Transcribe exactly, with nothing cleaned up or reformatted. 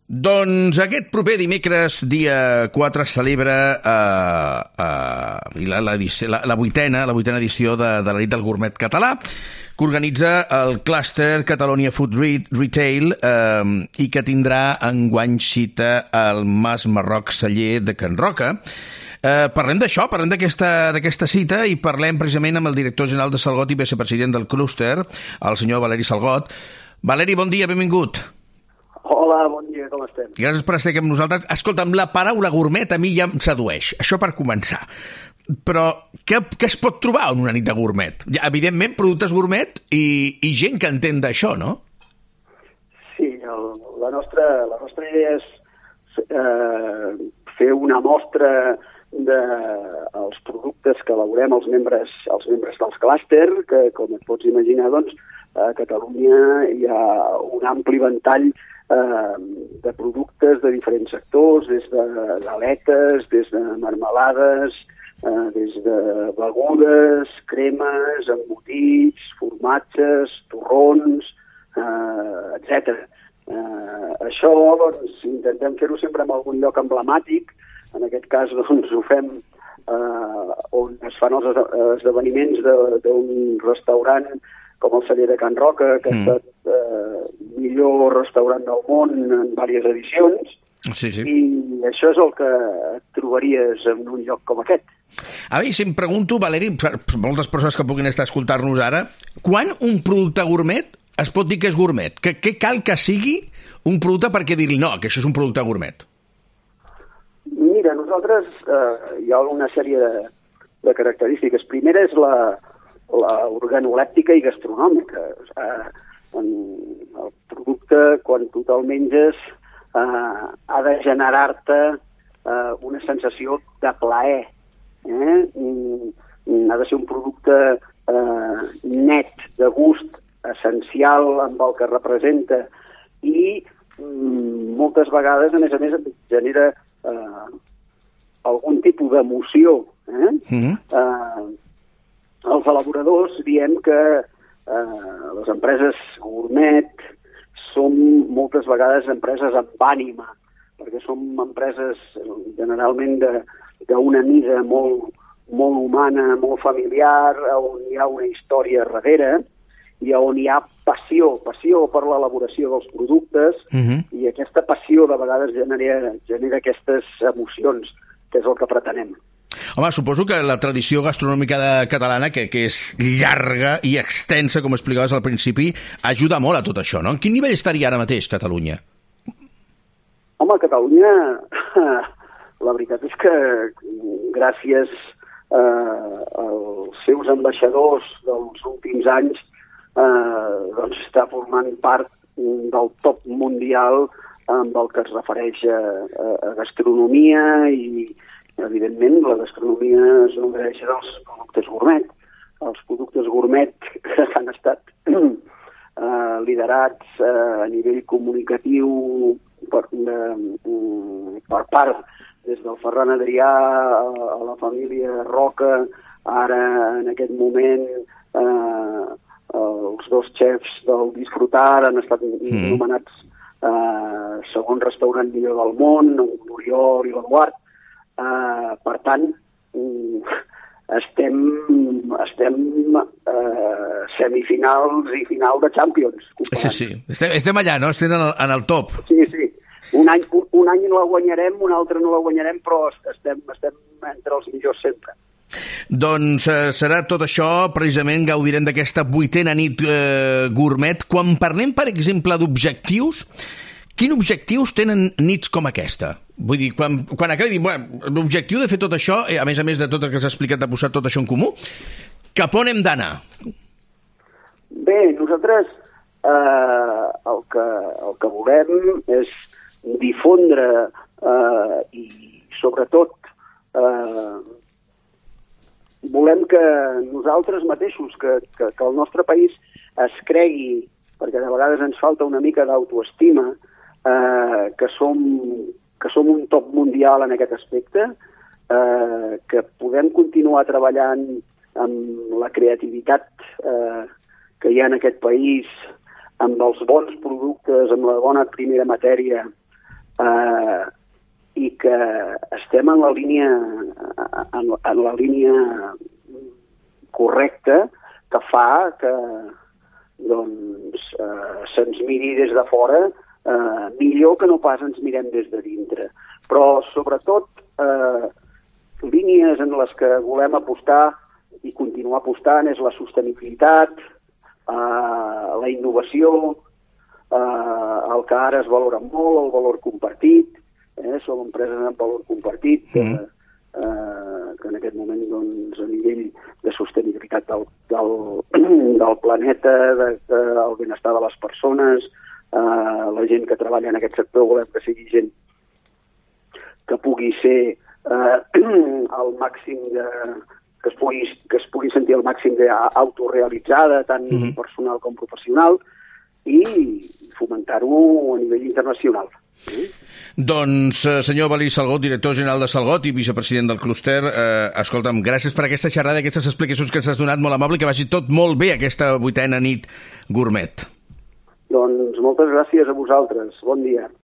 Doncs aquest proper dimecres, dia quatre, es celebra eh, eh, la, la, la, la vuitena la vuitena edició de, de la nit del gourmet català, que organitza el clúster Catalonia Food Retail eh, i que tindrà enguany cita al Mas Marroc Celler de Can Roca. Eh, parlem d'això, parlem d'aquesta cita i parlem precisament amb el director general de Salgot i vicepresident del clúster, el senyor Valeri Salgot. Valeri, bon dia, benvingut. Hola, bon dia, com estem? Gràcies per estar aquí amb nosaltres. Escolta, amb la paraula gourmet a mi ja em sedueix, això per començar. Però què, què es pot trobar en una nit de gourmet? Ja, evidentment, productes gourmet i, i gent que entén d'això, no? Sí, el, la, nostra, la nostra idea és eh, fer una mostra dels de, productes que elaborem els membres, els membres dels clúster, que, com et pots imaginar, doncs, a Catalunya hi ha un ampli ventall eh, de productes de diferents sectors, des de galetes, des de marmelades, eh, des de begudes, cremes, embotits, formatges, torrons, eh, etcètera. Eh, això, doncs, intentem fer-ho sempre en algun lloc emblemàtic. En aquest cas, doncs, ho fem eh, on es fan els esdeveniments d'un restaurant com el Celler de Can Roca, que mm. ha estat eh, millor restaurant del món en diverses edicions, sí, sí. I això és el que et trobaries en un lloc com aquest. A mi, si em pregunto, Valeri, per moltes persones que puguin estar a escoltar-nos ara, quan un producte gourmet es pot dir que és gourmet? Què, què cal que sigui un producte perquè dir-li no, que això és un producte gourmet? Mira, nosaltres eh, hi ha una sèrie de, de característiques. Primera és la la organolèptica i gastronòmica. Eh, el producte, quan tu te'l menges, eh, ha de generar-te eh, una sensació de plaer. Eh? Mm, ha de ser un producte eh, net, de gust, essencial amb el que representa i mm, moltes vegades, a més a més, genera eh, algun tipus d'emoció. Eh? Mm-hmm. eh, Els elaboradors diem que eh, les empreses gourmet són moltes vegades empreses amb ànima, perquè són empreses generalment d'una mida molt, molt humana, molt familiar, on hi ha una història darrere i on hi ha passió, passió per l'elaboració dels productes, uh-huh. I aquesta passió de vegades genera, genera aquestes emocions, que és el que pretenem. Home, suposo que la tradició gastronòmica de catalana, que, que és llarga i extensa, com explicaves al principi, ajuda molt a tot això, no? En quin nivell estaria ara mateix Catalunya? Home, Catalunya, la veritat és que gràcies eh, als seus ambaixadors dels últims anys eh, doncs està formant part del top mundial amb el que es refereix a, a gastronomia i evidentment, la gastronomia es nodreix dels productes gourmet. Els productes gourmet que han estat eh, liderats eh, a nivell comunicatiu per, de, per part des del Ferran Adrià a, a la família Roca, ara en aquest moment eh, els dos xefs del Disfrutar han estat mm. nomenats eh, segon restaurant millor del món, l'Oriol i l'Eduard. Uh, per tant, um, estem, estem uh, semifinals i final de Champions. Comparant. Sí, sí. Estem, estem allà, no? Estem en el, en el top. Sí, sí. Un any, un, un any la guanyarem, un altre no la guanyarem, però estem, estem entre els millors sempre. Doncs eh, serà tot això, precisament gaudirem d'aquesta vuitena nit eh, gourmet. Quan parlem, per exemple, d'objectius, quins objectius tenen nits com aquesta? Vull dir, quan, quan acabi dir, bueno, l'objectiu de fer tot això, a més a més de tot el que s'ha explicat, de posar tot això en comú, cap on hem d'anar? Bé, nosaltres eh, el, que, el que volem és difondre eh, i sobretot eh, volem que nosaltres mateixos, que, que, que el nostre país es cregui, perquè de vegades ens falta una mica d'autoestima, eh, que som que som un top mundial en aquest aspecte, eh, que podem continuar treballant amb la creativitat eh, que hi ha en aquest país, amb els bons productes, amb la bona primera matèria, eh, i que estem en la línia en, en la línia correcta que fa que doncs, eh, se'ns miri des de fora eh, millor que no pas ens mirem des de dintre. Però sobretot eh, línies en les que volem apostar i continuar apostant és la sostenibilitat, eh, la innovació, eh, el que ara es valora molt, el valor compartit, eh, som empreses amb valor compartit, que, mm. eh, que en aquest moment doncs, a nivell de sostenibilitat del, del, del planeta, de, de, del benestar de les persones, eh, la gent que treballa en aquest sector volem que sigui gent que pugui ser eh, el màxim de... que es pugui, que es pugui sentir el màxim d'autorealitzada, tant mm-hmm. personal com professional, i fomentar-ho a nivell internacional. Sí? Doncs, senyor Valí Salgot, director general de Salgot i vicepresident del clúster, eh, escolta'm, gràcies per aquesta xerrada, aquestes explicacions que ens has donat, molt amable, que vagi tot molt bé aquesta vuitena nit gourmet. Doncs moltes gràcies a vosaltres. Bon dia.